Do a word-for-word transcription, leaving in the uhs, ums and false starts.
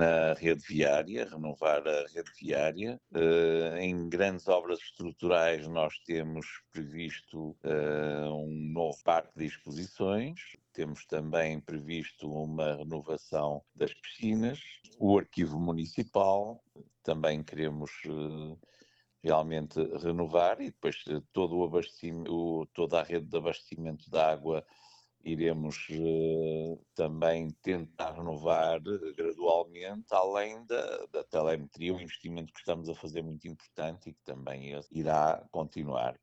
na rede viária, renovar a rede viária. Uh, em grandes obras estruturais nós temos previsto uh, um novo parque de exposições, temos também previsto uma renovação das piscinas, o arquivo municipal, também queremos uh, realmente renovar, e depois todo o abastecimento, toda a rede de abastecimento de água iremos uh, também tentar renovar gradualmente, além da, da telemetria, um investimento que estamos a fazer muito importante e que também irá continuar.